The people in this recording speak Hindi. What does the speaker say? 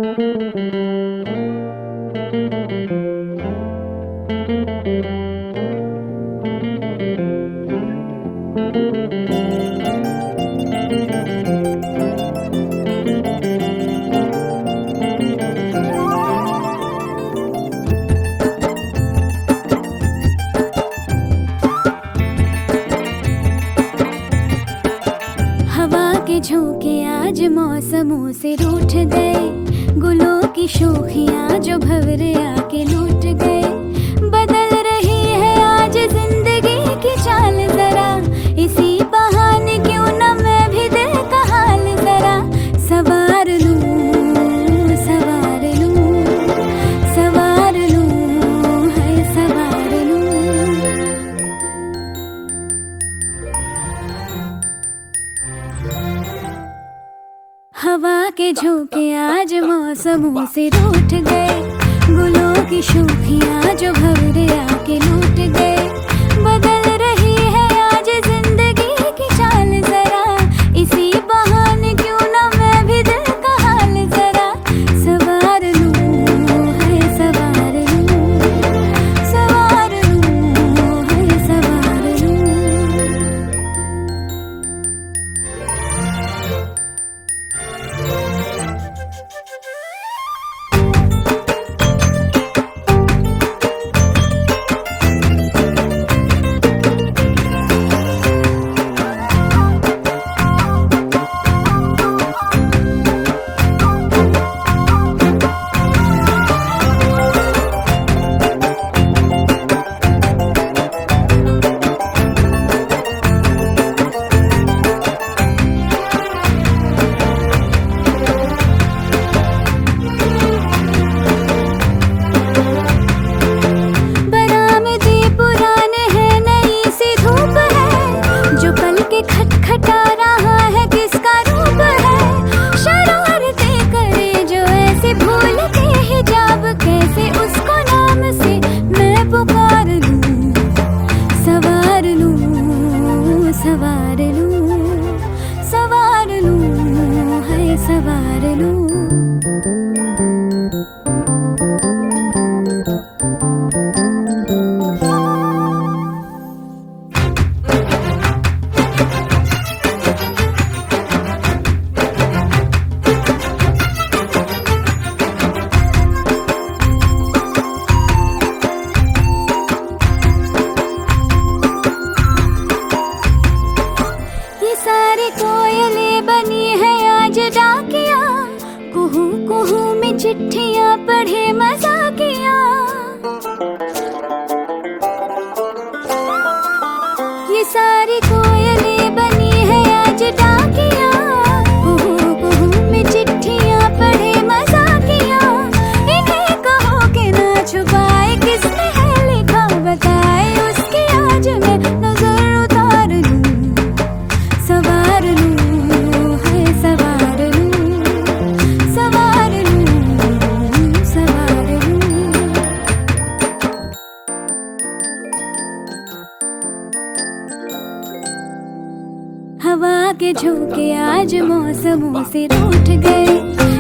हवा के झोंके आज मौसमों से रूठ गए, गुलों की शोखियां जो भंवरे आके लूट गए। बदल रही है आज जिंदगी की चाल जरा, इसी बहाने क्यों न मैं भी दिल का हाल जरा सवार लूं, सवार लूं, सवार लूं, है सवार लूं। हवा के झोंके आज मौसमों से रूठ गए, गुलों की शोखियां जो भंवरे आके लूट गए। बदल रही है आज जिंदगी की चाल जरा, इसी बहाने क्यों न मैं भी दिल का हाल जरा सवार लूं, है सवार लूं, सवार लूं, है सवार लूं। खटखटा रहा है किसका रूप है, शरारतें करे जो ऐसे भूल के हिजाब, कैसे उसको नाम से मैं पुकार लूं, सवार लूं, सवार लूं, सवार लूं, है सवार लूं। सारी कोयलें बनी है आज डाकियाँ, कुहू कुहू में चिट्ठियाँ पढ़े मजाकियाँ। ये सारी कोयलें बनी है आज डाकियाँ, कुहू कुहू में चिट्ठियाँ पढ़े मजाकियाँ। इन्हें कहो कि ना छुपाए किसने है लिखा, बताए उसकी आज मैं नजर उतार लूं, सवार लूं, है सवार लूं, सवार लूं, सवार लूं। हवा के झोंके आज मौसमों से रूठ गए,